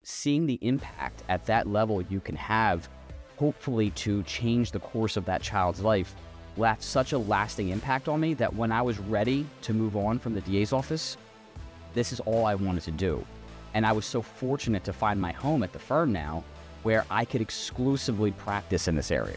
seeing the impact at that level you can have, hopefully to change the course of that child's life, left such a lasting impact on me that when I was ready to move on from the DA's office, this is all I wanted to do. And I was so fortunate to find my home at the firm now where I could exclusively practice in this area.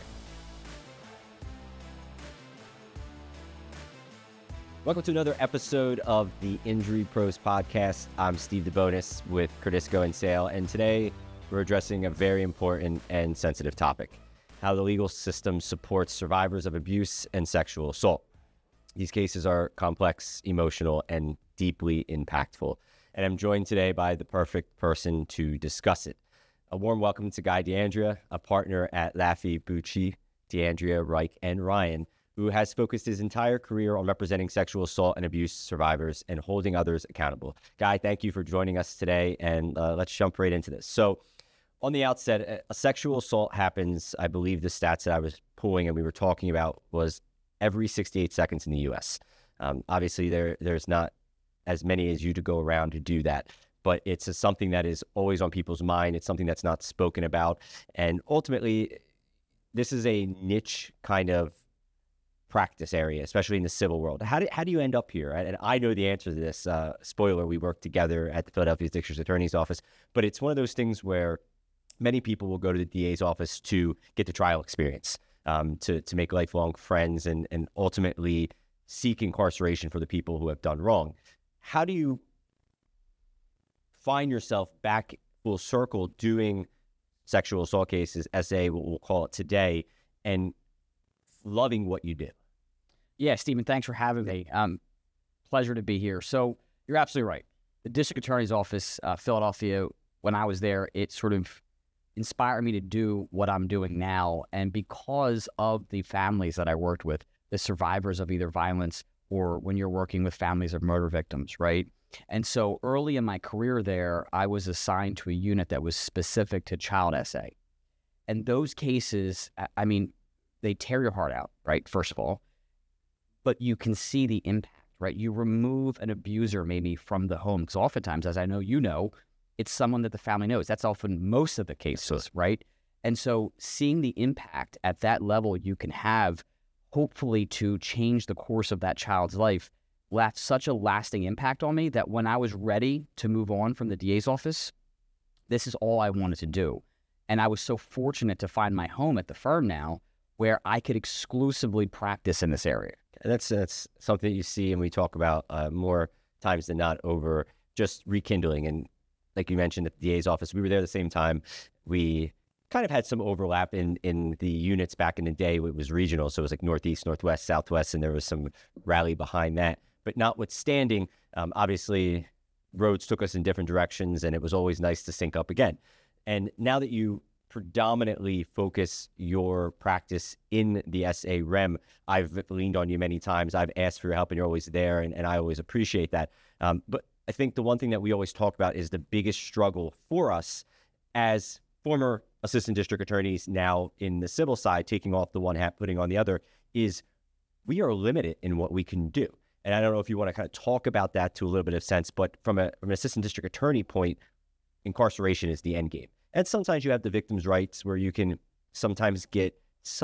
Welcome to another episode of the Injury Pros Podcast. I'm Steve DeBonis with Cordisco and Sale, and today we're addressing a very important and sensitive topic: how the legal system supports survivors of abuse and sexual assault. These cases are complex, emotional, and deeply impactful, and I'm joined today by the perfect person to discuss it. A warm welcome to Guy D'Andrea, a partner at Laffey Bucci, D'Andrea, Reich, and Ryan, who has focused his entire career on representing sexual assault and abuse survivors and holding others accountable. Guy, thank you for joining us today, and let's jump right into this. So on the outset, a sexual assault happens, I believe the stats that I was pulling and we were talking about was every 68 seconds in the U.S. Obviously, there's not as many as you to go around to do that, but it's something that is always on people's mind. It's something that's not spoken about, and ultimately, this is a niche kind of practice area, especially in the civil world. How do you end up here? And I know the answer to this. Spoiler, we work together at the Philadelphia District Attorney's Office, but it's one of those things where many people will go to the DA's office to get the trial experience, to make lifelong friends and ultimately seek incarceration for the people who have done wrong. How do you find yourself back full circle doing sexual assault cases, SA, what we'll call it today, and loving what you do? Yeah, Stephen, thanks for having me. Pleasure to be here. So you're absolutely right. The District Attorney's Office, Philadelphia, when I was there, it sort of inspired me to do what I'm doing now. And because of the families that I worked with, the survivors of either violence or when you're working with families of murder victims, right? And so early in my career there, I was assigned to a unit that was specific to child SA. And those cases, I mean, they tear your heart out, right? First of all, but you can see the impact, right? You remove an abuser maybe from the home, because oftentimes, as I know you know, it's someone that the family knows. That's often most of the cases, right? And so seeing the impact at that level you can have, hopefully to change the course of that child's life, left such a lasting impact on me that when I was ready to move on from the DA's office, this is all I wanted to do. And I was so fortunate to find my home at the firm now where I could exclusively practice in this area. That's something that you see and we talk about more times than not over just rekindling. And like you mentioned at the DA's office, we were there at the same time. We kind of had some overlap in the units back in the day. It was regional, so it was like Northeast, Northwest, Southwest, and there was some rally behind that. But notwithstanding, obviously, roads took us in different directions, and it was always nice to sync up again. And now that you predominantly focus your practice in the SA REM, I've leaned on you many times. I've asked for your help and you're always there, and I always appreciate that. But I think the one thing that we always talk about is the biggest struggle for us as former assistant district attorneys now in the civil side, taking off the one hat, putting on the other, is we are limited in what we can do. And I don't know if you want to kind of talk about that to a little bit of sense, but from an assistant district attorney point, incarceration is the end game. And sometimes you have the victim's rights where you can sometimes get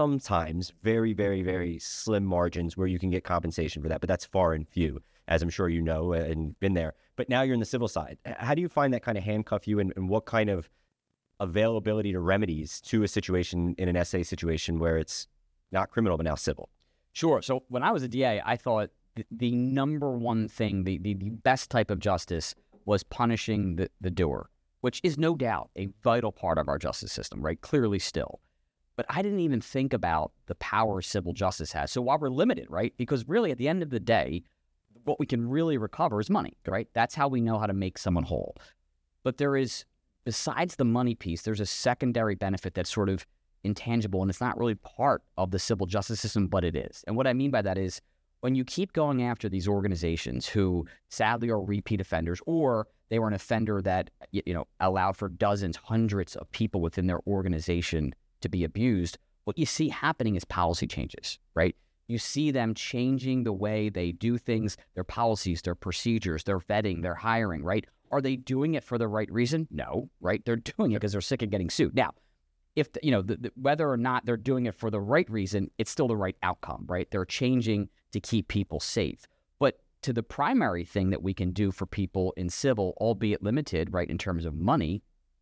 very, very, very slim margins where you can get compensation for that. But that's far and few, as I'm sure you know and been there. But now you're in the civil side. How do you find that kind of handcuff you, and what kind of availability to remedies to a situation in an SA situation where it's not criminal but now civil? Sure. So when I was a DA, I thought the number one thing, the best type of justice was punishing the doer, which is no doubt a vital part of our justice system, right? Clearly still. But I didn't even think about the power civil justice has. So while we're limited, right? Because really at the end of the day, what we can really recover is money, right? That's how we know how to make someone whole. But there is, besides the money piece, there's a secondary benefit that's sort of intangible, and it's not really part of the civil justice system, but it is. And what I mean by that is when you keep going after these organizations who sadly are repeat offenders, or they were an offender that, allowed for dozens, hundreds of people within their organization to be abused, what you see happening is policy changes, right? You see them changing the way they do things, their policies, their procedures, their vetting, their hiring, right? Are they doing it for the right reason? No, right? They're doing it because they're sick of getting sued. Now, if whether or not they're doing it for the right reason, it's still the right outcome, right? They're changing to keep people safe. But to the primary thing that we can do for people in civil, albeit limited, right, in terms of money,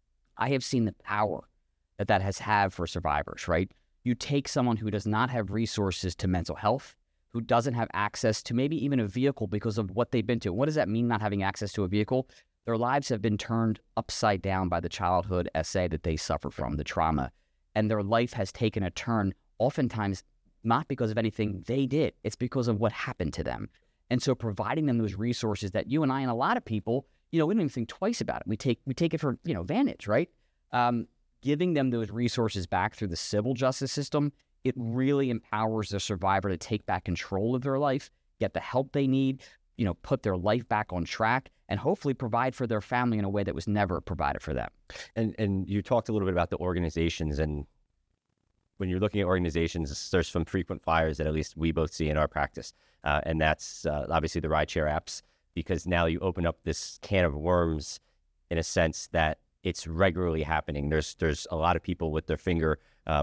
I have seen the power that has had for survivors, right? You take someone who does not have resources to mental health, who doesn't have access to maybe even a vehicle because of what they've been to. What does that mean, not having access to a vehicle? Their lives have been turned upside down by the childhood SA that they suffer from, the trauma. And their life has taken a turn, oftentimes not because of anything they did. It's because of what happened to them. And so providing them those resources that you and I and a lot of people, we don't even think twice about it. We take it for, advantage, right? Giving them those resources back through the civil justice system, it really empowers the survivor to take back control of their life, get the help they need, put their life back on track, and hopefully provide for their family in a way that was never provided for them. And you talked a little bit about the organizations, and when you're looking at organizations, there's some frequent flyers that at least we both see in our practice. And that's obviously the rideshare apps, because now you open up this can of worms in a sense that it's regularly happening. There's a lot of people with their finger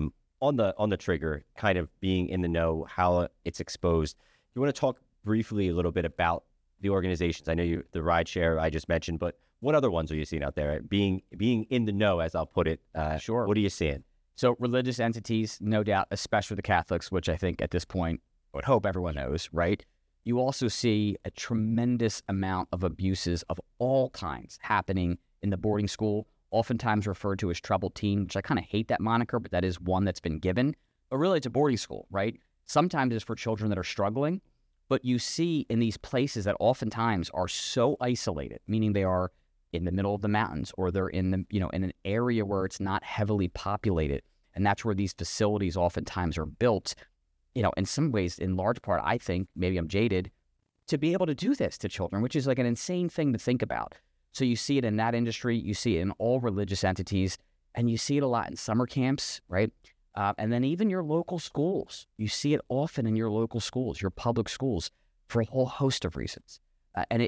on the trigger, kind of being in the know how it's exposed. You want to talk briefly a little bit about the organizations? I know the rideshare I just mentioned, but what other ones are you seeing out there? Being in the know, as I'll put it. Sure. What are you seeing? So religious entities, no doubt, especially the Catholics, which I think at this point, I would hope everyone knows, right? You also see a tremendous amount of abuses of all kinds happening in the boarding school, oftentimes referred to as troubled teen, which I kind of hate that moniker, but that is one that's been given. But really, it's a boarding school, right? Sometimes it's for children that are struggling, but you see in these places that oftentimes are so isolated, meaning they are in the middle of the mountains, or they're in the, in an area where it's not heavily populated. And that's where these facilities oftentimes are built, in some ways, in large part, I think, maybe I'm jaded, to be able to do this to children, which is like an insane thing to think about. So you see it in that industry, you see it in all religious entities, and you see it a lot in summer camps, right? And then even your local schools. You see it often in your local schools, your public schools, for a whole host of reasons. And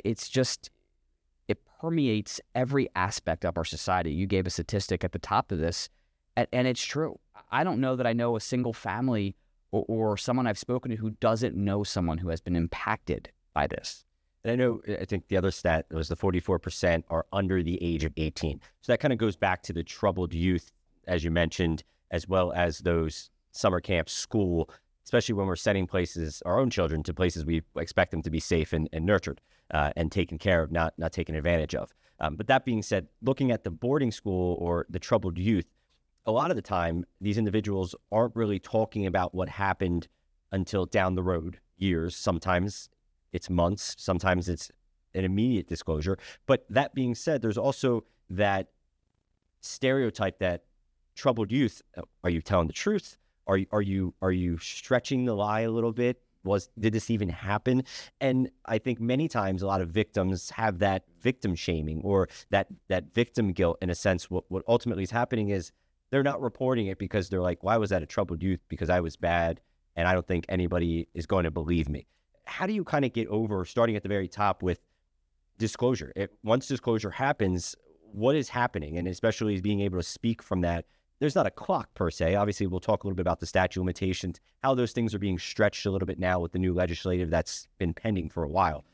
it permeates every aspect of our society. You gave a statistic at the top of this, and it's true. I don't know that I know a single family or someone I've spoken to who doesn't know someone who has been impacted by this. And I think the other stat was the 44% are under the age of 18. So that kind of goes back to the troubled youth, as you mentioned, as well as those summer camps, school, especially when we're sending our own children to places we expect them to be safe and nurtured and taken care of, not taken advantage of. But that being said, looking at the boarding school or the troubled youth, a lot of the time, these individuals aren't really talking about what happened until down the road, years. Sometimes it's months, sometimes it's an immediate disclosure. But that being said, there's also that stereotype that troubled youth, are you telling the truth? Are you stretching the lie a little bit? Did this even happen? And I think many times a lot of victims have that victim shaming or that victim guilt in a sense. What ultimately is happening is they're not reporting it because they're like, why was that a troubled youth? Because I was bad and I don't think anybody is going to believe me. How do you kind of get over, starting at the very top, with disclosure? Once disclosure happens, what is happening? And especially being able to speak from that. There's not a clock per se. Obviously, we'll talk a little bit about the statute of limitations, how those things are being stretched a little bit now with the new legislative that's been pending for a while.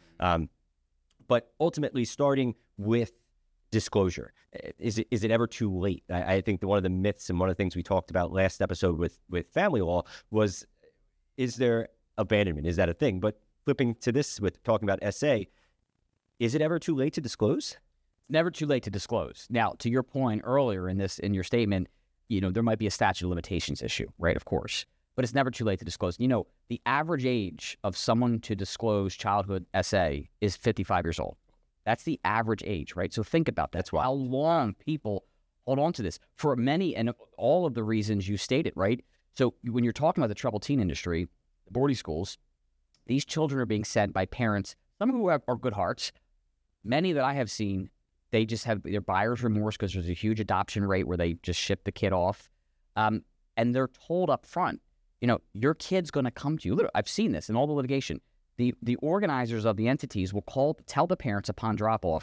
But ultimately, starting with disclosure, is it ever too late? I think that one of the myths and one of the things we talked about last episode with family law was, is there abandonment? Is that a thing? But flipping to this with talking about SA, is it ever too late to disclose? Never too late to disclose. Now, to your point earlier in your statement, there might be a statute of limitations issue, right? Of course, but it's never too late to disclose. The average age of someone to disclose childhood SA is 55 years old. That's the average age, right? So think about that. That's why. How long people hold on to this for many and all of the reasons you stated, right? So when you're talking about the troubled teen industry, the boarding schools, these children are being sent by parents, some who are good hearts. Many that I have seen, they just have their buyer's remorse because there's a huge adoption rate where they just ship the kid off. And they're told up front, your kid's going to come to you. Literally, I've seen this in all the litigation. The organizers of the entities will tell the parents upon drop-off,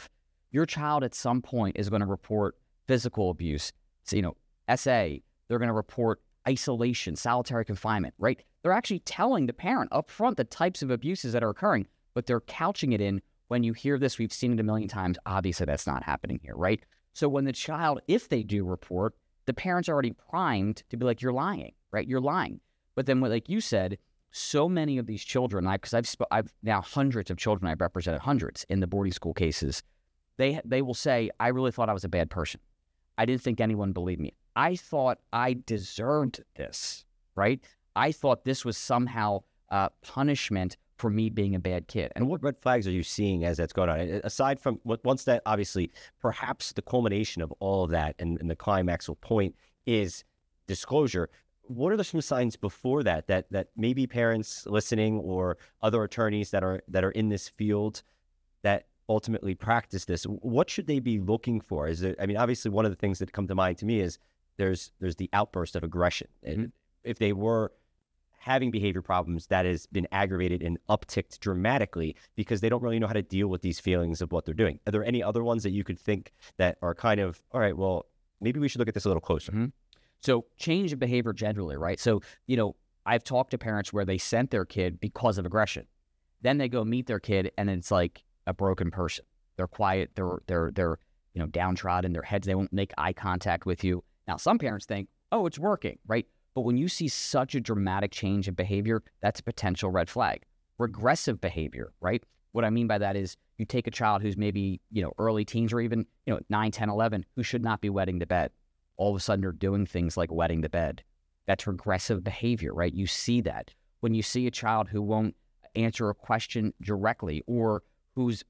Your child at some point is going to report physical abuse, so, SA, they're going to report isolation, solitary confinement, right? They're actually telling the parent up front the types of abuses that are occurring, but they're couching it in, when you hear this, we've seen it a million times, obviously that's not happening here, right? So when the child, if they do report, the parent's already primed to be like, you're lying, right? You're lying. But then, like you said, so many of these children, because I've now hundreds of children, I've represented hundreds in the boarding school cases, they will say, I really thought I was a bad person. I didn't think anyone believed me. I thought I deserved this, right? I thought this was somehow punishment for me being a bad kid. And what red flags are you seeing as that's going on? Aside from once that, obviously, perhaps the culmination of all of that and the climaxal point is disclosure, what are some signs before that maybe parents listening or other attorneys that are in this field that ultimately practice this, what should they be looking for? Is it, I mean, obviously one of the things that come to mind to me is there's the outburst of aggression. And if they were having behavior problems, that has been aggravated and upticked dramatically because they don't really know how to deal with these feelings of what they're doing. Are there any other ones that you could think that are kind of, all right, well, maybe we should look at this a little closer? So change of behavior generally, right? So, I've talked to parents where they sent their kid because of aggression. Then they go meet their kid and it's like a broken person. They're quiet, they're downtrodden, their heads, they won't make eye contact with you. Now, some parents think, oh, it's working, right? But when you see such a dramatic change in behavior, that's a potential red flag. Regressive behavior, right? What I mean by that is you take a child who's maybe, early teens or even, 9, 10, 11, who should not be wetting the bed. All of a sudden, they're doing things like wetting the bed. That's regressive behavior, right? You see that. When you see a child who won't answer a question directly or whose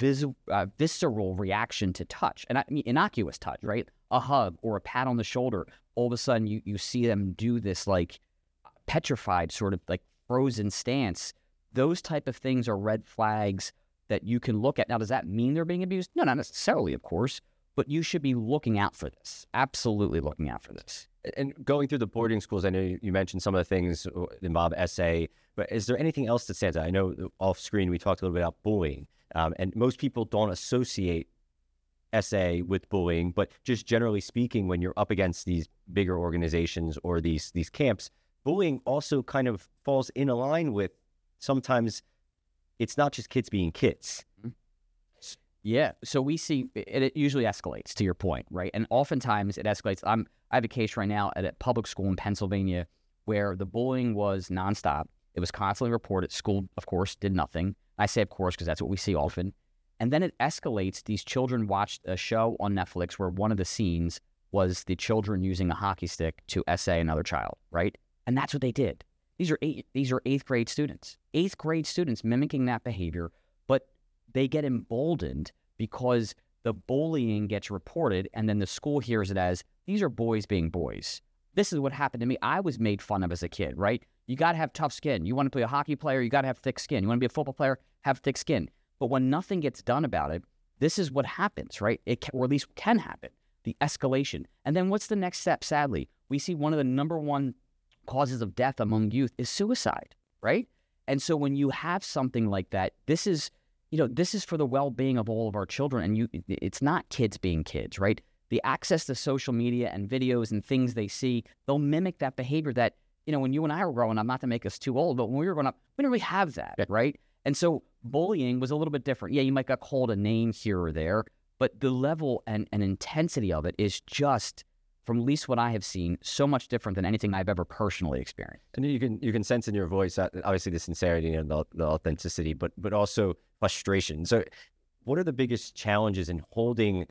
visceral reaction to touch, and I mean innocuous touch, right? A hug or a pat on the shoulder, all of a sudden you see them do this like petrified sort of like frozen stance. Those type of things are red flags that you can look at. Now, does that mean they're being abused? No, not necessarily, of course, but you should be looking out for this. Absolutely looking out for this. And going through the boarding schools, I know you mentioned some of the things involve SA, but is there anything else that stands out? I know off screen we talked a little bit about bullying, and most people don't associate SA with bullying, but just generally speaking, when you're up against these bigger organizations or these camps, bullying also kind of falls in a line with sometimes it's not just kids being kids. Yeah. So we see it usually escalates, to your point, right? And oftentimes it escalates. I have a case right now at a public school in Pennsylvania where the bullying was nonstop. It was constantly reported. School, of course, did nothing. I say, of course, because that's what we see often. And then it escalates. These children watched a show on Netflix where one of the scenes was the children using a hockey stick to SA another child, right? And that's what they did. These are eighth grade students. Eighth grade students mimicking that behavior, but they get emboldened because the bullying gets reported and then the school hears it as, these are boys being boys. This is what happened to me. I was made fun of as a kid, right? You got to have tough skin. You want to be a hockey player, you got to have thick skin. You want to be a football player, have thick skin. But when nothing gets done about it, this is what happens, right? Or at least can happen, the escalation. And then what's the next step, sadly? We see one of the number one causes of death among youth is suicide, right? And so when you have something like that, this is for the well-being of all of our children. And it's not kids being kids, right? The access to social media and videos and things they see, they'll mimic that behavior that, when you and I were growing up, not to make us too old, but when we were growing up, we didn't really have that, right? And so bullying was a little bit different. Yeah, you might get called a name here or there, but the level and intensity of it is just, from at least what I have seen, so much different than anything I've ever personally experienced. And you can sense in your voice, obviously, the sincerity and the authenticity, but also frustration. So what are the biggest challenges in holding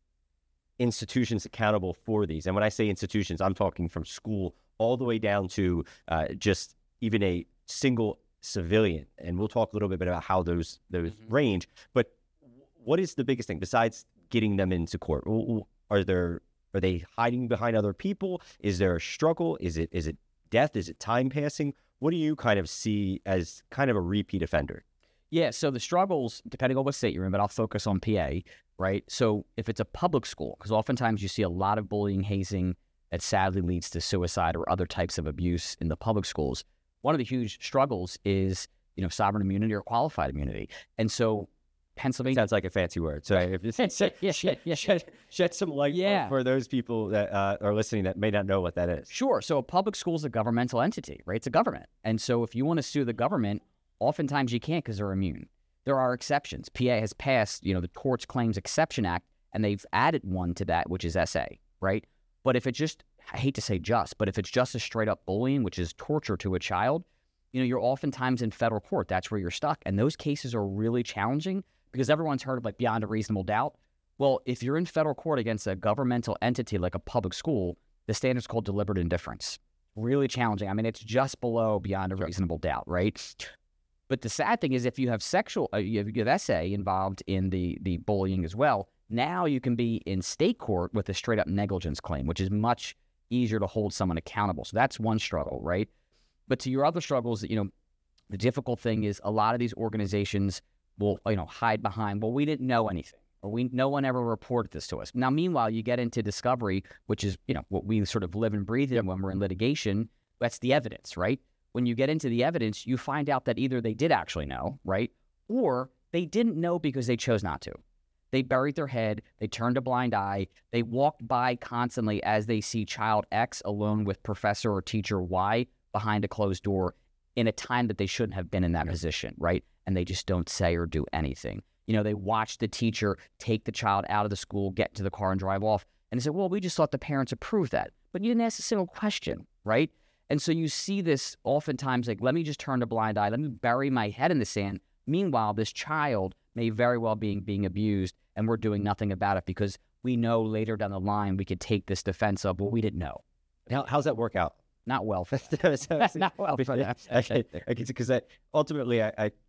institutions accountable for these? And when I say institutions, I'm talking from school all the way down to just even a single civilian. And we'll talk a little bit about how those range. But what is the biggest thing besides getting them into court? Are they hiding behind other people? Is there a struggle? Is it death? Is it time passing? What do you kind of see as kind of a repeat offender? Yeah, so the struggles, depending on what state you're in, but I'll focus on PA, right? So if it's a public school, because oftentimes you see a lot of bullying, hazing that sadly leads to suicide or other types of abuse in the public schools, one of the huge struggles is, sovereign immunity or qualified immunity. And so Pennsylvania. Sounds like a fancy word. So if shed some light for those people that are listening that may not know what that is. Sure. So a public school is a governmental entity, right? It's a government. And so if you want to sue the government, oftentimes you can't because they're immune. There are exceptions. PA has passed, the Torts Claims Exception Act, and they've added one to that, which is SA, right? But if it's just, I hate to say just, but if it's just a straight up bullying, which is torture to a child, you're oftentimes in federal court. That's where you're stuck. And those cases are really challenging because everyone's heard of like beyond a reasonable doubt. Well, if you're in federal court against a governmental entity like a public school, the standard's called deliberate indifference. Really challenging. I mean, it's just below beyond a reasonable doubt, right? But the sad thing is if you have you have SA involved in the bullying as well, now you can be in state court with a straight up negligence claim, which is much easier to hold someone accountable. So that's one struggle, right? But to your other struggles, the difficult thing is a lot of these organizations will, hide behind, well, we didn't know anything, or no one ever reported this to us. Now, meanwhile, you get into discovery, which is, what we sort of live and breathe in when we're in litigation. That's the evidence, right? When you get into the evidence, you find out that either they did actually know, right? Or they didn't know because they chose not to. They buried their head. They turned a blind eye. They walked by constantly as they see child X alone with professor or teacher Y behind a closed door in a time that they shouldn't have been in that position, right? And they just don't say or do anything. They watch the teacher take the child out of the school, get into the car and drive off. And they say, well, we just thought the parents approved that. But you didn't ask a single question, right? And so you see this oftentimes like, let me just turn a blind eye. Let me bury my head in the sand. Meanwhile, this child may very well be being abused, and we're doing nothing about it because we know later down the line we could take this defense of, well, we didn't know. How's that work out? Not well. Not well. Because ultimately,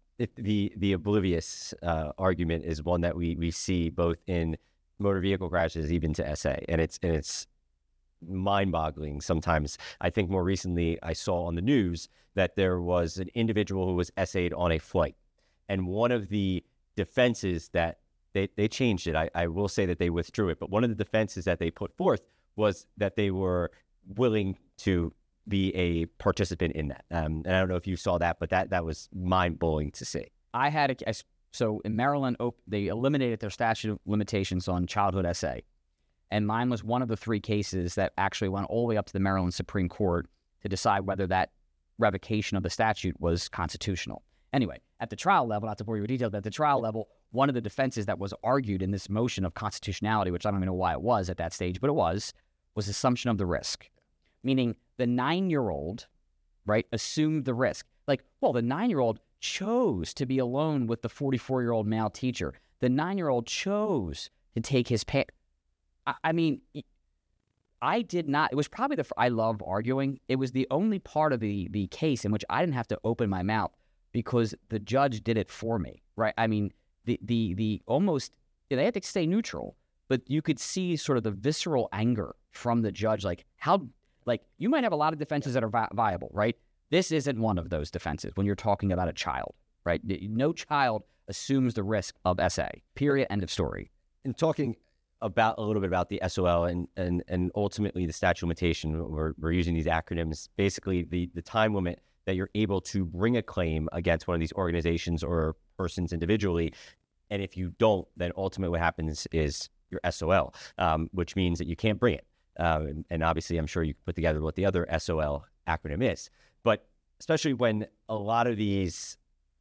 the oblivious argument is one that we see both in motor vehicle crashes, even to SA, and it's mind-boggling sometimes. I think more recently I saw on the news that there was an individual who was SA'd on a flight, and one of the defenses that they changed it. I will say that they withdrew it, but one of the defenses that they put forth was that they were willing to be a participant in that. And I don't know if you saw that, but that was mind-blowing to see. I had so in Maryland, they eliminated their statute of limitations on childhood SA. And mine was one of the 3 cases that actually went all the way up to the Maryland Supreme Court to decide whether that revocation of the statute was constitutional. Anyway, at the trial level, not to bore you with details, but at the trial level, one of the defenses that was argued in this motion of constitutionality, which I don't even know why it was at that stage, but it was assumption of the risk. Meaning the 9-year-old, right, assumed the risk. Like, well, the 9-year-old chose to be alone with the 44-year-old male teacher. The 9-year-old chose to take his I mean, I did not. It was probably I love arguing. It was the only part of the case in which I didn't have to open my mouth because the judge did it for me, right? I mean, the almost, they had to stay neutral, but you could see sort of the visceral anger from the judge, like you might have a lot of defenses that are viable, right? This isn't one of those defenses when you're talking about a child, right? No child assumes the risk of SA, period, end of story. And talking about a little bit about the SOL and ultimately the statute of limitation, we're using these acronyms, basically the time limit that you're able to bring a claim against one of these organizations or persons individually. And if you don't, then ultimately what happens is your SOL, which means that you can't bring it. And obviously, I'm sure you can put together what the other SOL acronym is. But especially when a lot of these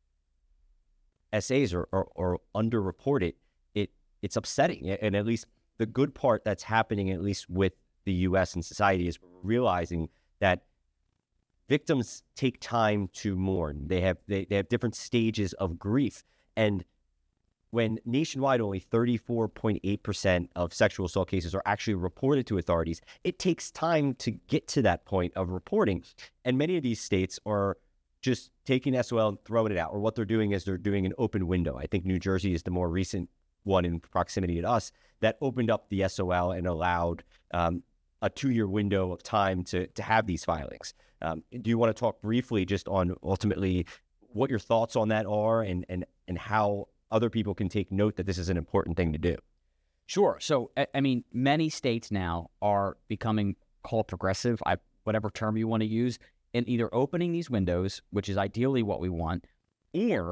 SAs are underreported, it's upsetting. And at least the good part that's happening, at least with the U.S. and society, is realizing that victims take time to mourn. They have different stages of grief. And when nationwide only 34.8% of sexual assault cases are actually reported to authorities, it takes time to get to that point of reporting. And many of these states are just taking SOL and throwing it out, or what they're doing is they're doing an open window. I think New Jersey is the more recent one in proximity to us that opened up the SOL and allowed a 2-year window of time to have these filings. Do you want to talk briefly just on ultimately what your thoughts on that are and how other people can take note that this is an important thing to do? Sure. So, I mean, many states now are becoming called progressive, whatever term you want to use, in either opening these windows, which is ideally what we want, or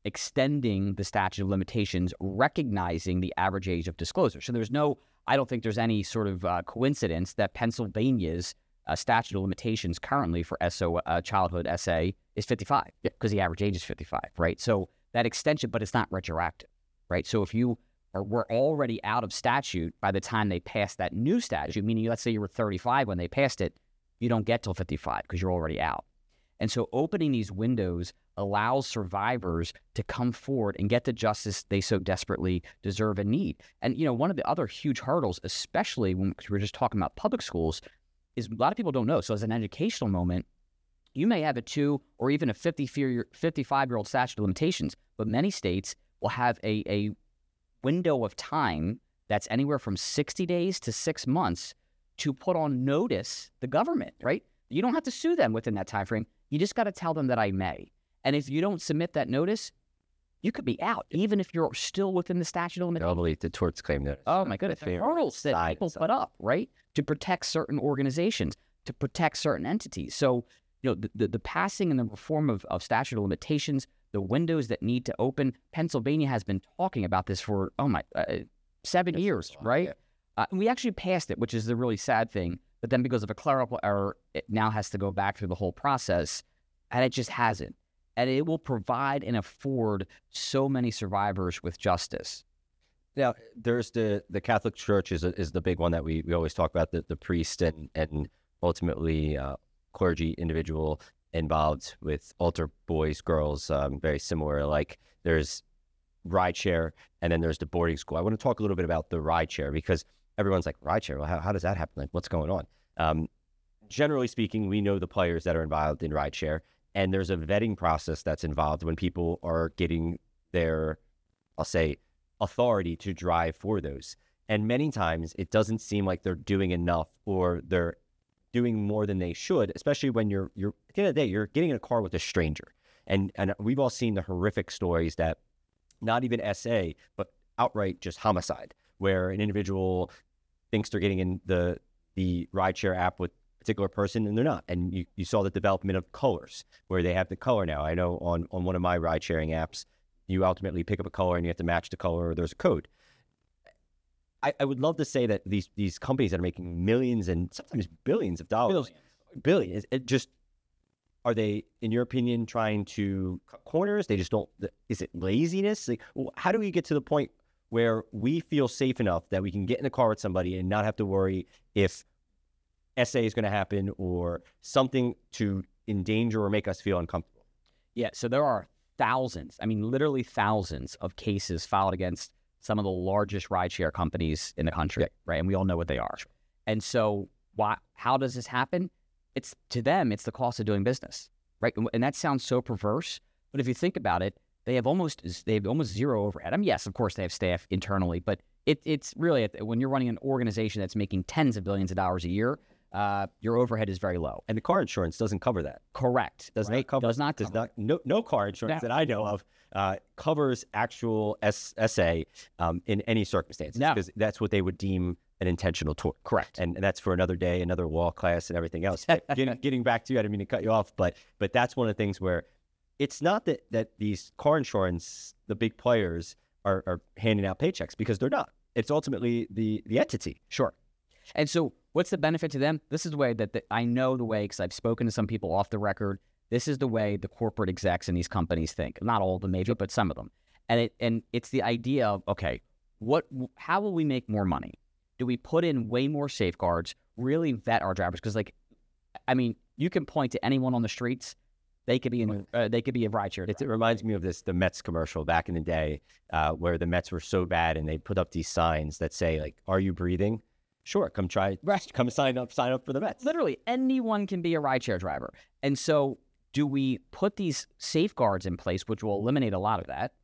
extending the statute of limitations, recognizing the average age of disclosure. So I don't think there's any sort of coincidence that Pennsylvania's statute of limitations currently for childhood SA is 55, because the average age is 55, right? So that extension, but it's not retroactive, right? So if we're already out of statute by the time they pass that new statute, meaning let's say you were 35 when they passed it, you don't get till 55 because you're already out. And so opening these windows allows survivors to come forward and get the justice they so desperately deserve and need. And, one of the other huge hurdles, especially when we're just talking about public schools, is a lot of people don't know. So as an educational moment, you may have a 2 or even a 55-year-old statute of limitations, but many states will have a window of time that's anywhere from 60 days to 6 months to put on notice the government, right? You don't have to sue them within that time frame. You just got to tell them that I may. And if you don't submit that notice, you could be out, even if you're still within the statute of limitations. Probably the torts claim notice. Oh my goodness, the hurdles that people put up, right, to protect certain organizations, to protect certain entities. So, the passing and the reform of statute of limitations, the windows that need to open. Pennsylvania has been talking about this for 7 years, right? Yeah. We actually passed it, which is the really sad thing. But then because of a clerical error, it now has to go back through the whole process, and it just hasn't. And it will provide and afford so many survivors with justice. Now, there's the Catholic Church is the big one that we always talk about, the priest and ultimately clergy individual involved with altar boys, girls, very similar. Like there's rideshare, and then there's the boarding school. I want to talk a little bit about the rideshare because everyone's like, rideshare, well, how does that happen? Like, what's going on? Generally speaking, we know the players that are involved in rideshare, and there's a vetting process that's involved when people are getting their, I'll say, authority to drive for those. And many times it doesn't seem like they're doing enough, or they're doing more than they should, especially when you're at the end of the day, you're getting in a car with a stranger. And we've all seen the horrific stories that not even SA, but outright just homicide, where an individual thinks they're getting in the rideshare app with a particular person and they're not. And you saw the development of colors, where they have the color now. I know on one of my ride sharing apps, you ultimately pick up a color and you have to match the color, or there's a code. I would love to say that these companies that are making millions and sometimes billions of dollars, billions, are they, in your opinion, trying to cut corners? They just don't, is it laziness? Like, how do we get to the point where we feel safe enough that we can get in the car with somebody and not have to worry if SA is going to happen or something to endanger or make us feel uncomfortable? Yeah, so there are literally thousands of cases filed against some of the largest rideshare companies in the country, right? And we all know what they are. And so how does this happen? To them, it's the cost of doing business, right? And that sounds so perverse, but if you think about it, they have almost zero overhead. I mean, yes, of course they have staff internally, but it's really, when you're running an organization that's making tens of billions of dollars a year, your overhead is very low. And the car insurance doesn't cover that. Correct. Does not cover. No car insurance that I know of covers actual SA in any circumstances, because that's what they would deem an intentional tort. Correct. And that's for another day, another law class, and everything else. Getting back to you, I didn't mean to cut you off, but that's one of the things where it's not that these car insurance, the big players are handing out paychecks, because they're not. It's ultimately the entity. Sure. And so what's the benefit to them? This is the way that I know the way, because I've spoken to some people off the record. This is the way the corporate execs in these companies think. Not all of them, maybe, but some of them. And it's the idea of, okay, how will we make more money? Do we put in way more safeguards, really vet our drivers? Because, you can point to anyone on the streets. They could be a rideshare. It reminds me of the Mets commercial back in the day, where the Mets were so bad and they put up these signs that say, like, "Are you breathing? Sure, come try. Right. Come sign up for the Mets." Literally, anyone can be a rideshare driver. And so, do we put these safeguards in place, which will eliminate a lot of that,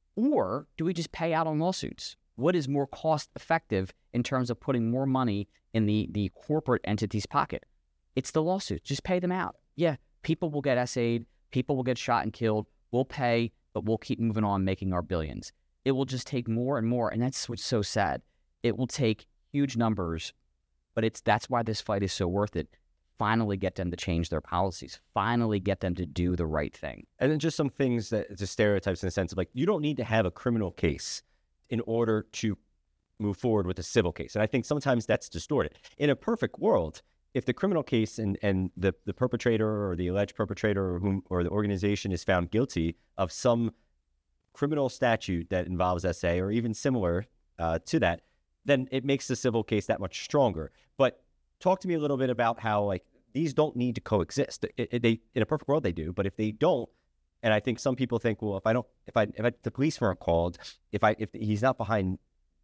or do we just pay out on lawsuits? What is more cost effective in terms of putting more money in the corporate entity's pocket? It's the lawsuits. Just pay them out. Yeah, people will get SA'd, people will get shot and killed. We'll pay, but we'll keep moving on, making our billions. It will just take more and more, and that's what's so sad. It will take huge numbers, but that's why this fight is so worth it. finally get them to change their policies, finally get them to do the right thing. And then just some things that just stereotypes in the sense of like, you don't need to have a criminal case in order to move forward with a civil case. And I think sometimes that's distorted. In a perfect world, if the criminal case and the perpetrator or the alleged perpetrator or the organization is found guilty of some criminal statute that involves SA or even similar to that, then it makes the civil case that much stronger. But talk to me a little bit about how like these don't need to coexist. They in a perfect world they do, but if they don't, and I think some people think, well, if the police weren't called, if he's not behind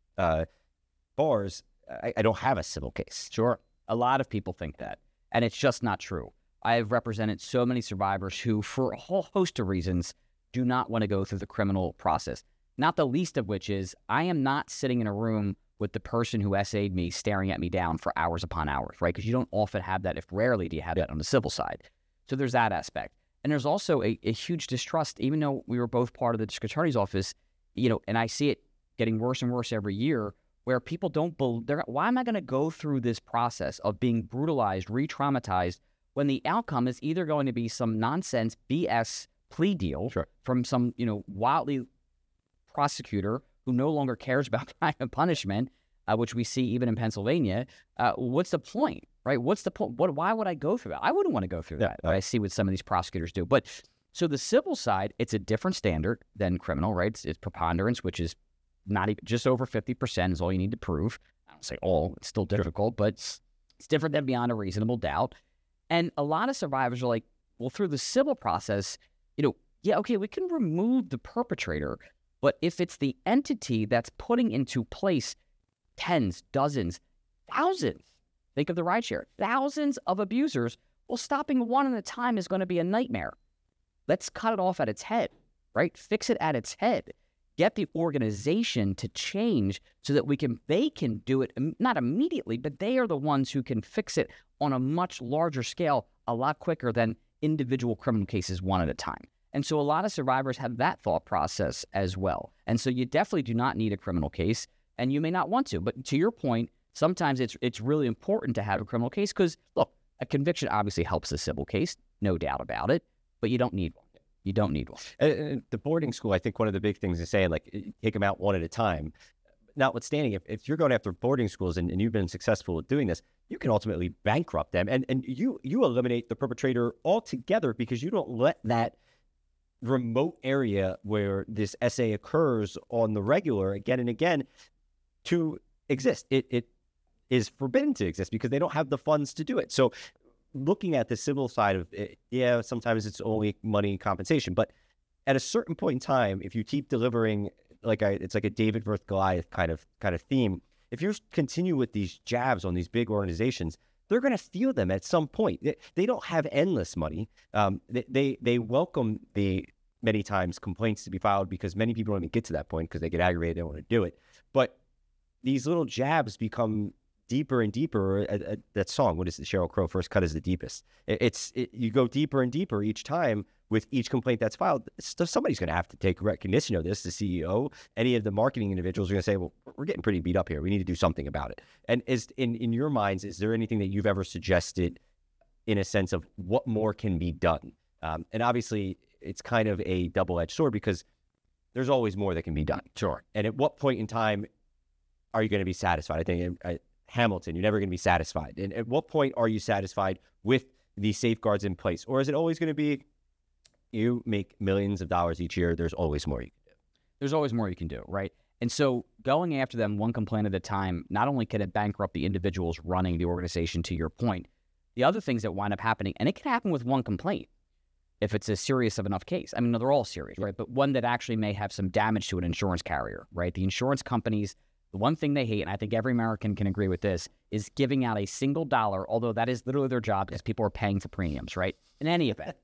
bars, I don't have a civil case. Sure. A lot of people think that, and it's just not true. I have represented so many survivors who, for a whole host of reasons, do not want to go through the criminal process. Not the least of which is I am not sitting in a room with the person who SA'd me staring at me down for hours upon hours, right? Because you don't often have that, if rarely do you have that on the civil side. So there's that aspect. And there's also a huge distrust, even though we were both part of the district attorney's office, and I see it getting worse and worse every year, where people don't believe, why am I going to go through this process of being brutalized, re-traumatized, when the outcome is either going to be some nonsense BS plea deal from some, wildly prosecutor who no longer cares about crime and punishment, which we see even in Pennsylvania. What's the point, right? What's the point? Why would I go through that? I wouldn't want to go through that. I see what some of these prosecutors do. But so the civil side, it's a different standard than criminal, right? It's preponderance, which is not even, just over 50% is all you need to prove. I don't say all, it's still difficult, but it's different than beyond a reasonable doubt. And a lot of survivors are like, well, through the civil process, yeah, okay, we can remove the perpetrator, but if it's the entity that's putting into place tens, dozens, thousands, think of the rideshare, thousands of abusers, well, stopping one at a time is going to be a nightmare. Let's cut it off at its head, right? Fix it at its head. Get the organization to change so that they can do it, not immediately, but they are the ones who can fix it on a much larger scale, a lot quicker than individual criminal cases one at a time. And so a lot of survivors have that thought process as well. And so you definitely do not need a criminal case, and you may not want to. But to your point, sometimes it's really important to have a criminal case because, look, a conviction obviously helps a civil case, no doubt about it, but you don't need one. You don't need one. The boarding school, I think one of the big things is saying, like, take them out one at a time. Notwithstanding, if you're going after boarding schools and you've been successful at doing this, you can ultimately bankrupt them. And you eliminate the perpetrator altogether because you don't let that remote area where this SA occurs on the regular again and again to exist. It is forbidden to exist because they don't have the funds to do it. So looking at the civil side of it, yeah, sometimes it's only money compensation, but at a certain point in time, if you keep delivering it's like a David versus Goliath kind of theme. If you continue with these jabs on these big organizations, they're going to feel them at some point. They don't have endless money. They welcome the many times complaints to be filed because many people don't even get to that point because they get aggravated, they don't want to do it. But these little jabs become deeper and deeper. That song, what is it? Sheryl Crow, First Cut is the deepest. You go deeper and deeper each time with each complaint that's filed. Somebody's going to have to take recognition of this. The CEO, any of the marketing individuals are going to say, well, we're getting pretty beat up here. We need to do something about it. And is in your minds, is there anything that you've ever suggested in a sense of what more can be done? And obviously, it's kind of a double-edged sword because there's always more that can be done. Sure. And at what point in time are you going to be satisfied? I think Hamilton, you're never going to be satisfied. And at what point are you satisfied with these safeguards in place? Or is it always going to be you make millions of dollars each year, there's always more you can do? There's always more you can do, right? And so going after them one complaint at a time, not only can it bankrupt the individuals running the organization, to your point, the other things that wind up happening, and it can happen with one complaint if it's a serious of enough case. I mean, they're all serious, right? But one that actually may have some damage to an insurance carrier, right? The insurance companies, the one thing they hate, and I think every American can agree with this, is giving out a single dollar, although that is literally their job because people are paying for premiums, right? In any event,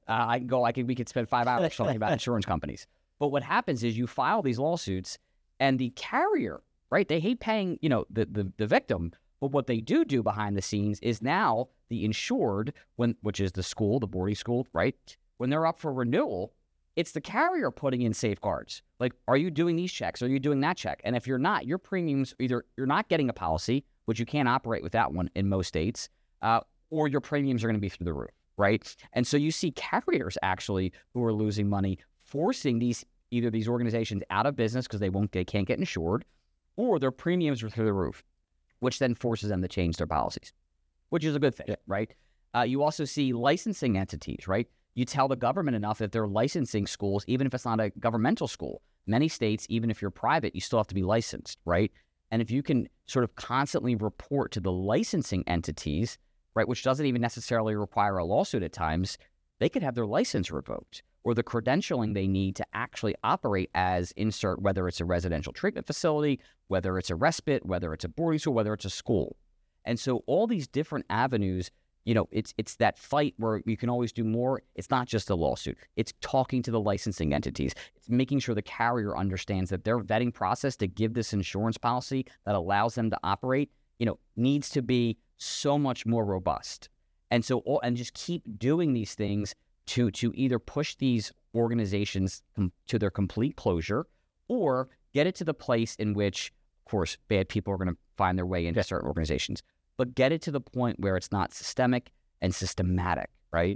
we could spend 5 hours talking about insurance companies. But what happens is you file these lawsuits and the carrier, right? They hate paying, the victim. But what they do behind the scenes is now the insured, which is the school, the boarding school, right? When they're up for renewal, it's the carrier putting in safeguards. Like, are you doing these checks? Are you doing that check? And if you're not, your premiums, either you're not getting a policy, which you can't operate without one in most states, or your premiums are going to be through the roof, right? And so you see carriers actually who are losing money, forcing either these organizations out of business because they can't get insured, or their premiums are through the roof, which then forces them to change their policies, which is a good thing, right? You also see licensing entities, right? You tell the government enough that they're licensing schools, even if it's not a governmental school. Many states, even if you're private, you still have to be licensed, right? And if you can sort of constantly report to the licensing entities, right, which doesn't even necessarily require a lawsuit at times, they could have their license revoked or the credentialing they need to actually operate as whether it's a residential treatment facility, whether it's a respite, whether it's a boarding school, whether it's a school. And so all these different avenues, it's that fight where you can always do more. It's not just a lawsuit. It's talking to the licensing entities. It's making sure the carrier understands that their vetting process to give this insurance policy that allows them to operate, needs to be so much more robust. And so, and just keep doing these things to either push these organizations to their complete closure or get it to the place in which, of course, bad people are going to find their way into certain organizations, but get it to the point where it's not systemic and systematic, right?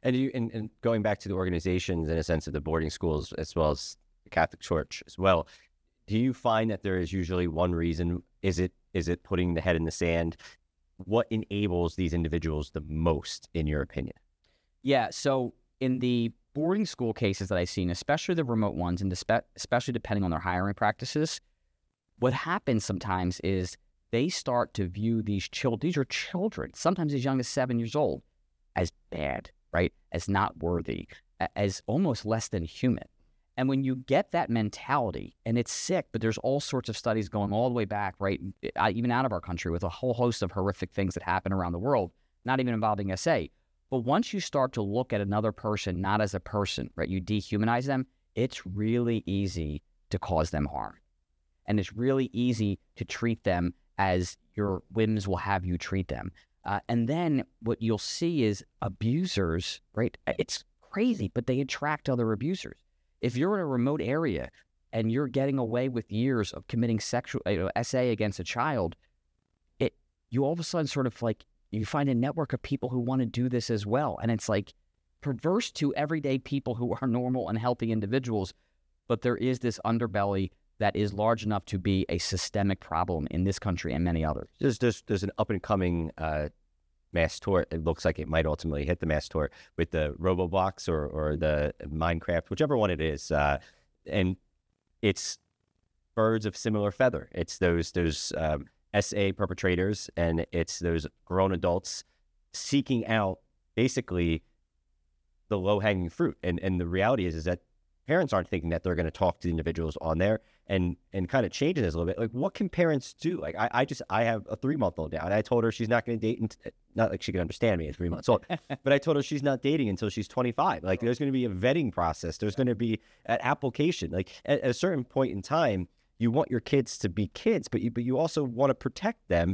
And going back to the organizations in a sense of the boarding schools as well as the Catholic Church as well, do you find that there is usually one reason? Is it putting the head in the sand? What enables these individuals the most, in your opinion? Yeah, so in the boarding school cases that I've seen, especially the remote ones, and especially depending on their hiring practices, what happens sometimes is they start to view these are children, sometimes as young as 7 years old, as bad, right? As not worthy, as almost less than human. And when you get that mentality, and it's sick, but there's all sorts of studies going all the way back, right? Even out of our country with a whole host of horrific things that happen around the world, not even involving SA. But once you start to look at another person, not as a person, right? You dehumanize them, it's really easy to cause them harm. And it's really easy to treat them as your whims will have you treat them. And then what you'll see is abusers, right? It's crazy, but they attract other abusers. If you're in a remote area and you're getting away with years of committing sexual SA against a child, you all of a sudden sort of like, you find a network of people who want to do this as well. And it's like perverse to everyday people who are normal and healthy individuals. But there is this underbelly that is large enough to be a systemic problem in this country and many others. There's an up-and-coming mass tort. It looks like it might ultimately hit the mass tort with the Roblox or the Minecraft, whichever one it is. And it's birds of similar feather. It's those SA perpetrators, and it's those grown adults seeking out basically the low-hanging fruit. And the reality is that parents aren't thinking that they're going to talk to the individuals on there and kind of changing this a little bit. Like, what can parents do? Like, I have a 3-month-old now, and I told her she's not going to date, not like she can understand me at 3 months old, but I told her she's not dating until she's 25. Like, there's going to be a vetting process. There's going to be an application. Like, at a certain point in time, you want your kids to be kids, but you also want to protect them.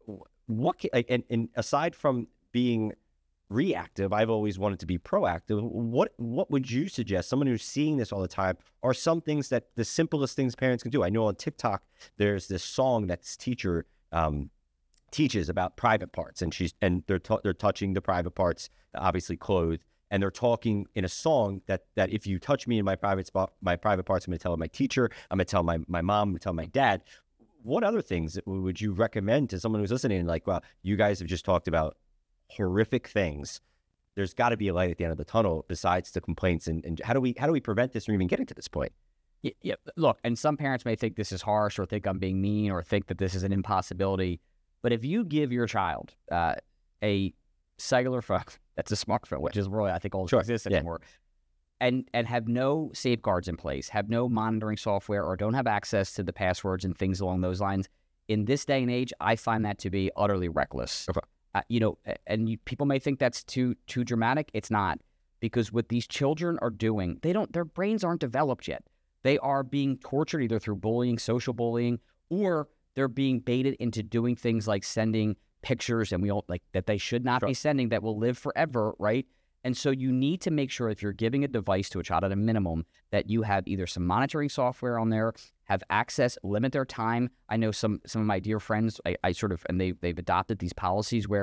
And aside from being reactive, I've always wanted to be proactive. What would you suggest, someone who's seeing this all the time, are some things that the simplest things parents can do? I know on TikTok there's this song that this teacher teaches about private parts, and they're touching the private parts, obviously clothed, and they're talking in a song that if you touch me in my private parts, I'm going to tell my teacher, I'm going to tell my mom, I'm going to tell my dad. What other things would you recommend to someone who's listening? Like, well, you guys have just talked about horrific things. There's got to be a light at the end of the tunnel besides the complaints. And how do we prevent this from even getting to this point? Yeah. Look, and some parents may think this is harsh or think I'm being mean or think that this is an impossibility. But if you give your child a cellular phone, that's a smartphone, which is really, I think, all that exists anymore, and have no safeguards in place, have no monitoring software, or don't have access to the passwords and things along those lines, in this day and age, I find that to be utterly reckless. Okay. People may think that's too dramatic. It's not, because what these children are doing, their brains aren't developed yet. They are being tortured either through bullying, social bullying, or they're being baited into doing things like sending pictures that they should not be sending that will live forever, right? And so you need to make sure if you're giving a device to a child at a minimum that you have either some monitoring software on there, have access, limit their time. I know some of my dear friends, and they've adopted these policies where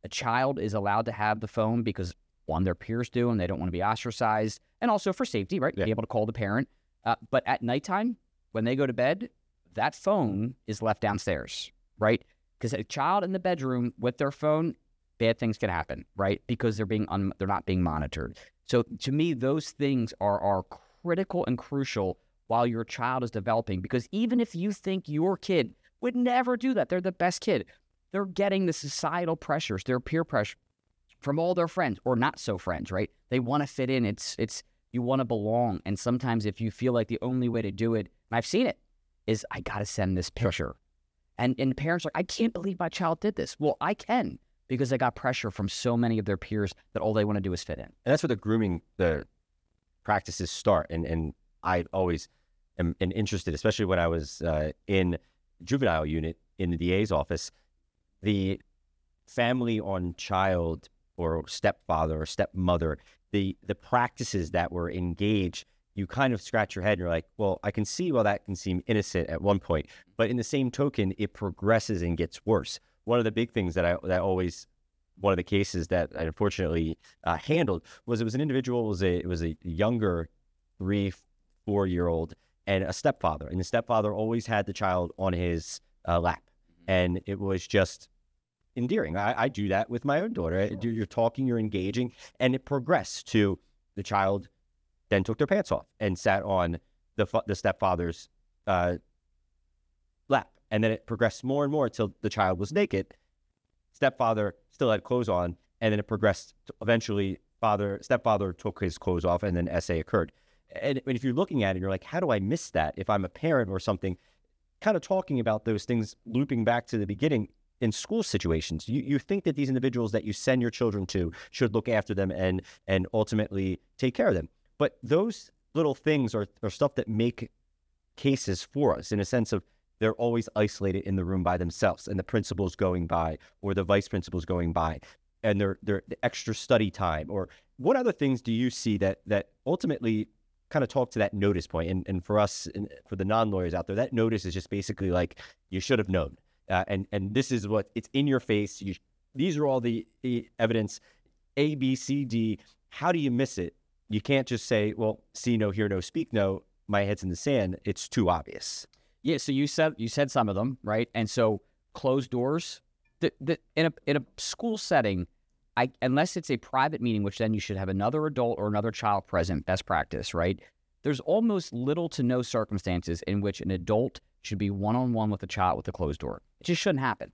A child is allowed to have the phone because, one, their peers do, and they don't want to be ostracized, and also for safety, right? Yeah. Be able to call the parent. But at nighttime, when they go to bed, that phone is left downstairs, right? Because a child in the bedroom with their phone, bad things can happen, right? Because they're not being monitored. So to me, those things are critical and crucial while your child is developing. Because even if you think your kid would never do that, they're the best kid, they're getting the societal pressures, their peer pressure from all their friends or not so friends, right? They want to fit in. It's you want to belong. And sometimes if you feel like the only way to do it, and I've seen it, is I got to send this picture. And parents are like, I can't believe my child did this. Well, I can, because they got pressure from so many of their peers that all they want to do is fit in. And that's where the practices start. And I always am interested, especially when I was in juvenile unit in the DA's office, the family on child or stepfather or stepmother, the practices that were engaged, you kind of scratch your head and you're like, well, I can see, well, that can seem innocent at one point, but in the same token, it progresses and gets worse. One of the big things that one of the cases that I unfortunately handled was, it was an individual, it was a younger 3-4-year-old and a stepfather. And the stepfather always had the child on his lap. And it was just endearing. I do that with my own daughter. You're talking, you're engaging, and it progressed to the child then took their pants off and sat on the stepfather's lap. And then it progressed more and more until the child was naked. Stepfather still had clothes on, and then it progressed to eventually stepfather took his clothes off, and then SA occurred. And if you're looking at it, you're like, how do I miss that if I'm a parent or something? Kind of talking about those things, looping back to the beginning, in school situations, you think that these individuals that you send your children to should look after them and ultimately take care of them. But those little things are stuff that make cases for us, in a sense of they're always isolated in the room by themselves, and the principal's going by or the vice principal's going by, and they're the extra study time. Or what other things do you see that ultimately kind of talk to that notice point? And for us, and for the non-lawyers out there, that notice is just basically like, you should have known. And this is what, it's in your face. These are all the evidence, A, B, C, D. How do you miss it? You can't just say, well, see no, hear no, speak no, my head's in the sand. It's too obvious. Yeah, so you said some of them, right? And so closed doors, in a school setting, unless it's a private meeting, which then you should have another adult or another child present, best practice, right? There's almost little to no circumstances in which an adult should be one-on-one with a child with a closed door. It just shouldn't happen.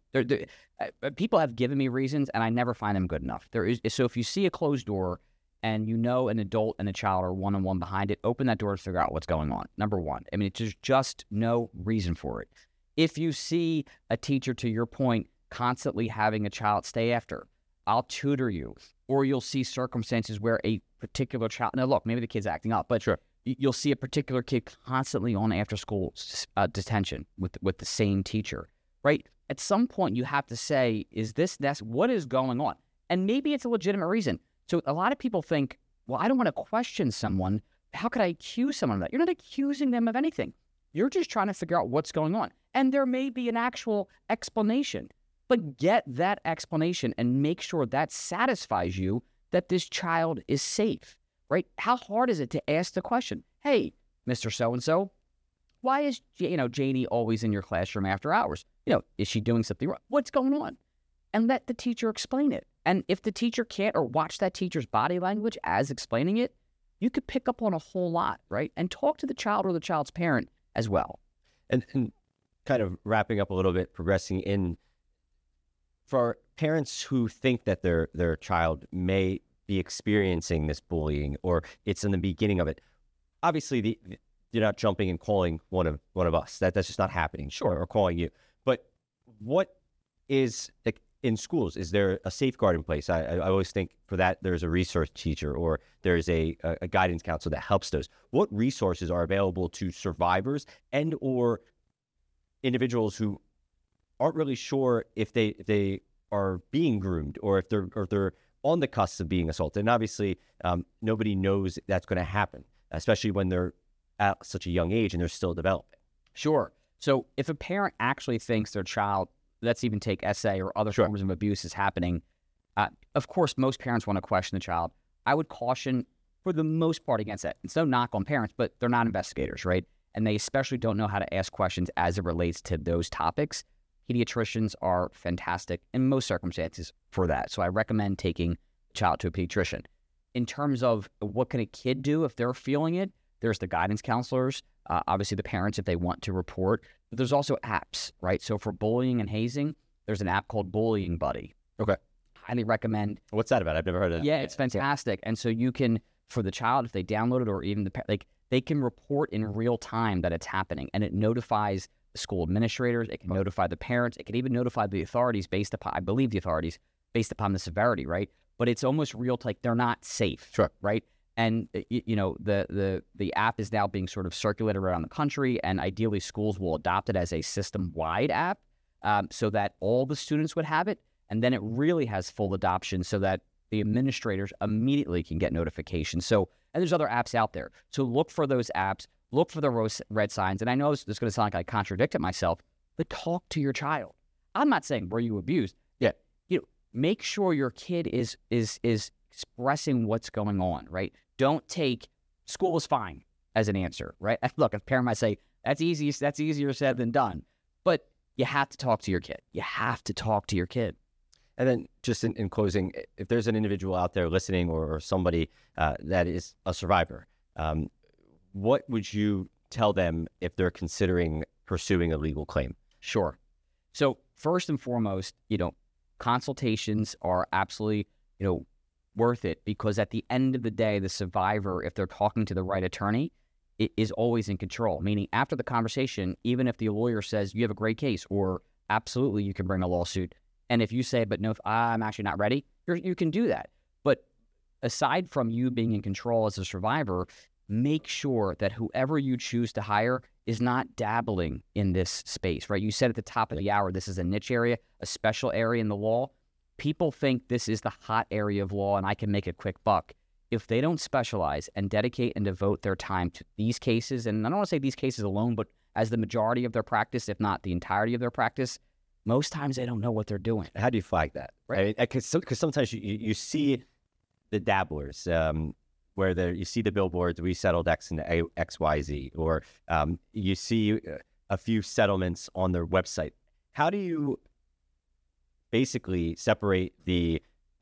People have given me reasons, and I never find them good enough. So if you see a closed door and you know an adult and a child are one-on-one behind it, open that door to figure out what's going on, number one. I mean, there's just no reason for it. If you see a teacher, to your point, constantly having a child stay after, I'll tutor you. Or you'll see circumstances where a particular child, now look, maybe the kid's acting up, but sure, you'll see a particular kid constantly on after-school detention with the same teacher, right? At some point, you have to say, what is going on? And maybe it's a legitimate reason. So a lot of people think, well, I don't want to question someone. How could I accuse someone of that? You're not accusing them of anything. You're just trying to figure out what's going on. And there may be an actual explanation, but get that explanation and make sure that satisfies you that this child is safe, right? How hard is it to ask the question, hey, Mr. So-and-so, why is Janie always in your classroom after hours? Is she doing something wrong? What's going on? And let the teacher explain it. And if the teacher can't, or watch that teacher's body language as explaining it, you could pick up on a whole lot, right? And talk to the child or the child's parent as well. And kind of wrapping up a little bit, progressing in, for parents who think that their child may be experiencing this bullying, or it's in the beginning of it, obviously you're not jumping and calling one of us. That's just not happening. Sure, or calling you. But what is, like, in schools, is there a safeguard in place? I always think for that there's a resource teacher, or there's a guidance counselor that helps those. What resources are available to survivors and or individuals who aren't really sure if they are being groomed, or if they're on the cusp of being assaulted? And obviously, nobody knows that's going to happen, especially when they're at such a young age and they're still developing. Sure. So if a parent actually thinks their child, let's even take SA or other Sure. forms of abuse is happening, Of course, most parents want to question the child. I would caution for the most part against that. It's no knock on parents, but they're not investigators, right? And they especially don't know how to ask questions as it relates to those topics. Pediatricians are fantastic in most circumstances for that. So I recommend taking a child to a pediatrician. In terms of what can a kid do if they're feeling it, there's the guidance counselors, obviously the parents if they want to report, but there's also apps, right? So for bullying and hazing, there's an app called Bullying Buddy. Okay. Highly recommend. What's that about? I've never heard of that. Yeah, it's fantastic. And so you can, for the child, if they download it or even they can report in real time that it's happening, and it notifies the school administrators, it can notify the parents, it can even notify the authorities based upon, I believe the authorities, based upon the severity, right? But it's almost real to they're not safe, Sure. right? And, the app is now being sort of circulated around the country, and ideally schools will adopt it as a system-wide app so that all the students would have it. And then it really has full adoption so that the administrators immediately can get notifications. So, and there's other apps out there. So look for those apps, look for the red signs. And I know this is going to sound like I contradicted myself, but talk to your child. I'm not saying were you abused. Yeah. Make sure your kid is expressing what's going on, right? Don't take school is fine as an answer, right? Look, a parent might say that's easier said than done, but you have to talk to your kid. You have to talk to your kid. And then just in closing, if there's an individual out there listening or somebody that is a survivor, what would you tell them if they're considering pursuing a legal claim? Sure. So first and foremost, consultations are absolutely, worth it, because at the end of the day, the survivor, if they're talking to the right attorney, it is always in control. Meaning after the conversation, even if the lawyer says you have a great case or absolutely you can bring a lawsuit, and if you say, but no, I'm actually not ready, you can do that. But aside from you being in control as a survivor, make sure that whoever you choose to hire is not dabbling in this space, right? You said at the top of the hour, this is a niche area, a special area in the law. People think this is the hot area of law and I can make a quick buck. If they don't specialize and dedicate and devote their time to these cases, and I don't want to say these cases alone, but as the majority of their practice, if not the entirety of their practice, most times they don't know what they're doing. How do you flag that? Right. Because sometimes you see the dabblers where you see the billboards, we settled X and XYZ, or you see a few settlements on their website. How do you basically separate the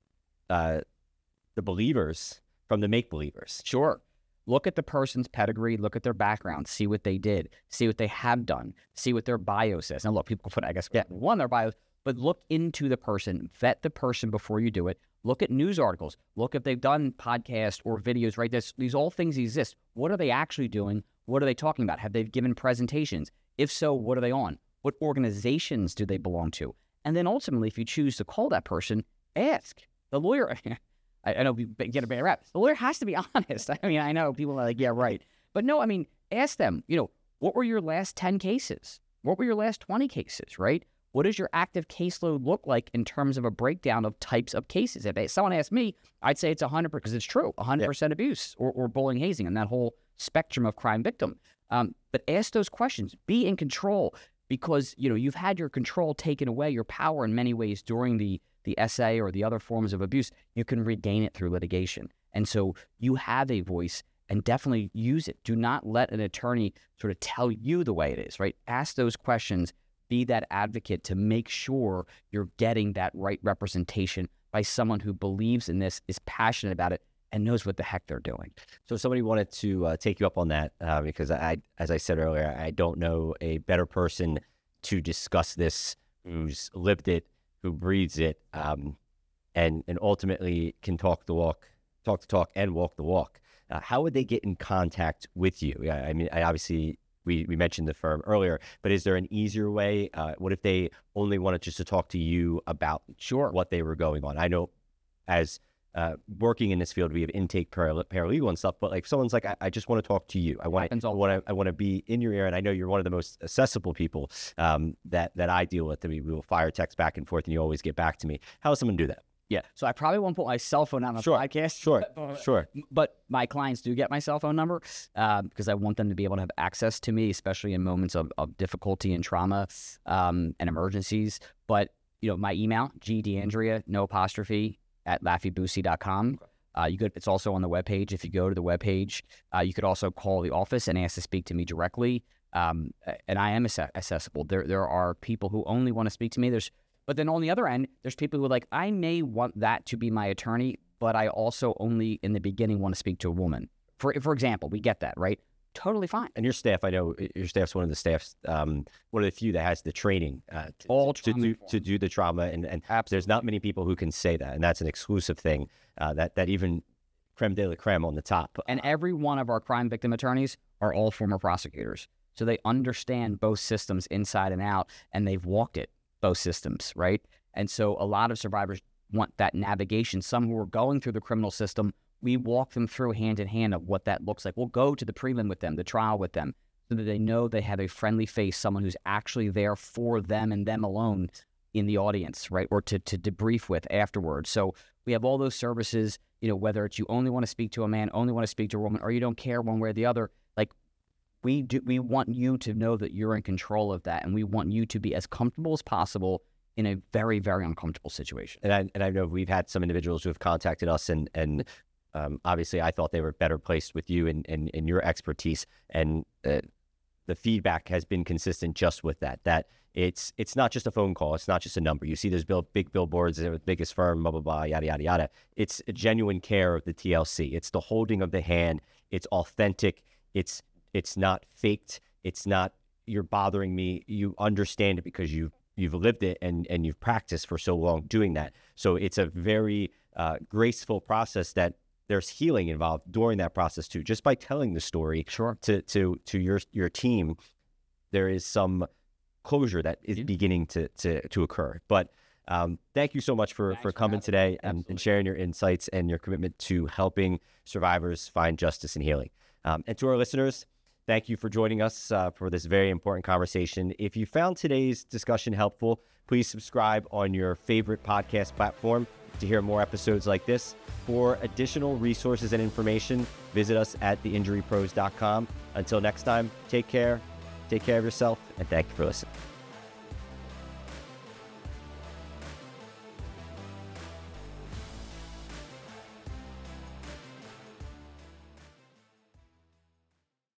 believers from the make-believers? Sure. Look at the person's pedigree, look at their background, see what they did, see what they have done, see what their bio says. Now, look, people put, I guess, one, their bios, but look into the person, vet the person before you do it. Look at news articles. Look if they've done podcasts or videos, right? These all things exist. What are they actually doing? What are they talking about? Have they given presentations? If so, what are they on? What organizations do they belong to? And then ultimately, if you choose to call that person, ask. The lawyer, I know we get a bad rap. The lawyer has to be honest. I mean, I know people are like, yeah, right. But no, I mean, ask them, what were your last 10 cases? What were your last 20 cases, right? What does your active caseload look like in terms of a breakdown of types of cases? If someone asked me, I'd say it's 100%, because it's true, 100% abuse or bullying, hazing, and that whole spectrum of crime victim. But ask those questions. Be in control, because, you've had your control taken away, your power in many ways during the SA or the other forms of abuse. You can regain it through litigation. And so you have a voice, and definitely use it. Do not let an attorney sort of tell you the way it is, right? Ask those questions. Be that advocate to make sure you're getting that right representation by someone who believes in this, is passionate about it, and knows what the heck they're doing. So if somebody wanted to take you up on that, because as I said earlier, I don't know a better person to discuss this, who's lived it, who breathes it, and ultimately can talk the talk and walk the walk. How would they get in contact with you? I mean, obviously we mentioned the firm earlier, but is there an easier way? What if they only wanted just to talk to you about what they were going on? I know as working in this field, we have intake paralegal and stuff, but like if someone's like, I just want to talk to you. I want to be in your ear. And I know you're one of the most accessible people that I deal with. We will fire text back and forth and you always get back to me. How does someone do that? Yeah. So I probably won't put my cell phone on the podcast. Sure. But my clients do get my cell phone number because I want them to be able to have access to me, especially in moments of difficulty and trauma and emergencies. But my email, gdandrea, no apostrophe, at laffybusi.com. It's also on the webpage. If you go to the webpage, you could also call the office and ask to speak to me directly. And I am accessible. There are people who only want to speak to me. But then on the other end, there's people who are like, I may want that to be my attorney, but I also only in the beginning want to speak to a woman. For example, we get that, right? Totally fine. And your staff, I know your staff's one of the staffs, one of the few that has the training to do the trauma. And there's not many people who can say that. And that's an exclusive thing that even creme de la creme on the top. And every one of our crime victim attorneys are all former prosecutors. So they understand both systems inside and out, and they've walked it, both systems, right? And so a lot of survivors want that navigation. Some who are going through the criminal system, we walk them through hand in hand of what that looks like. We'll go to the prelim with them, the trial with them, so that they know they have a friendly face, someone who's actually there for them and them alone in the audience, right? Or to debrief with afterwards. So we have all those services, whether it's you only want to speak to a man, only want to speak to a woman, or you don't care one way or the other. Like we want you to know that you're in control of that. And we want you to be as comfortable as possible in a very, very uncomfortable situation. And I know we've had some individuals who have contacted us and obviously, I thought they were better placed with you and your expertise, and the feedback has been consistent just with that it's not just a phone call, it's not just a number. You see those big billboards, the biggest firm, blah, blah, blah, yada, yada, yada. It's a genuine care of the TLC. It's the holding of the hand. It's authentic. It's not faked. It's not, you're bothering me. You understand it because you've lived it and you've practiced for so long doing that. So it's a very graceful process that there's healing involved during that process too. Just by telling the story to your team, there is some closure that is beginning to occur. But thank you so much for coming today and sharing your insights and your commitment to helping survivors find justice and healing. And to our listeners, thank you for joining us for this very important conversation. If you found today's discussion helpful, please subscribe on your favorite podcast platform to hear more episodes like this. For additional resources and information, visit us at theinjurypros.com. Until next time, take care of yourself, and thank you for listening.